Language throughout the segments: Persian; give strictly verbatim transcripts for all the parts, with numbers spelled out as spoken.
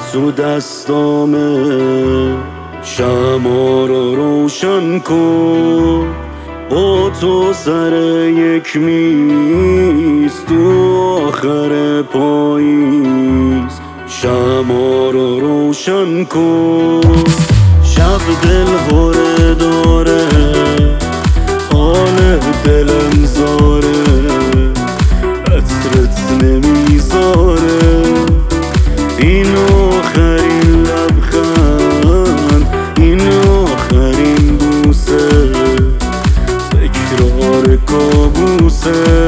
تو دستامه، شمع رو روشن کن با تو سر یک میز تو آخر پاییز. شمع رو روشن کن، شب دل هره داره، حال دلم زاره، عطرت نمیذاره. این آخرین لبخند، این آخرین بوسه، تکرار کابوسه.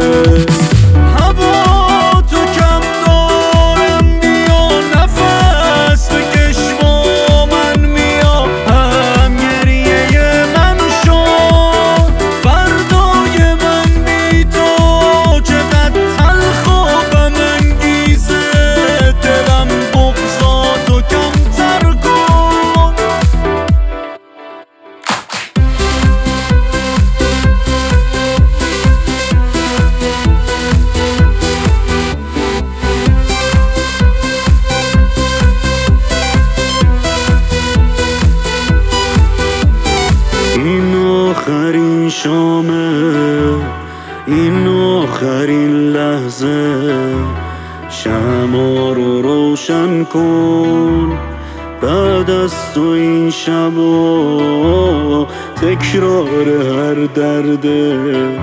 هوا تو کم دارم، بیا نفس بکش با من، بیا هم گریه من شو. فردای من بی تو چقدر تلخ و غم انگیزه، دلم بغضاتو کمتر کن. این آخرین شامه، این آخرین لحظه، شمع رو روشن کن. بعد از تو این شبا تکرار هر درده،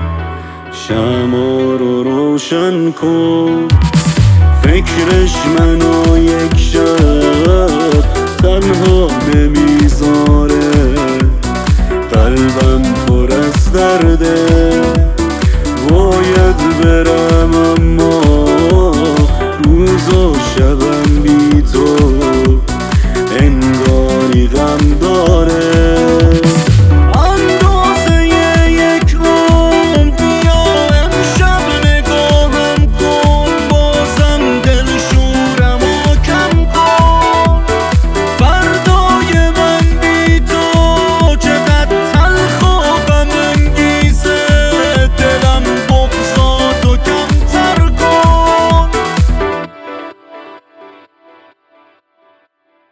شمع رو روشن کن. فکرش منو یک شب